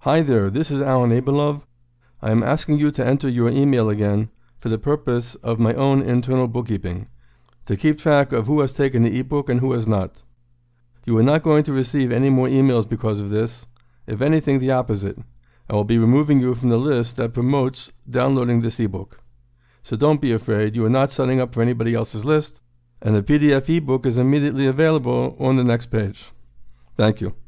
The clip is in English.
Hi there, this is Alan Abelov. I am asking you to enter your email again for the purpose of my own internal bookkeeping, to keep track of who has taken the ebook and who has not. You are not going to receive any more emails because of this. If anything, the opposite. I will be removing you from the list that promotes downloading this ebook. So don't be afraid, you are not signing up for anybody else's list, and the PDF ebook is immediately available on the next page. Thank you.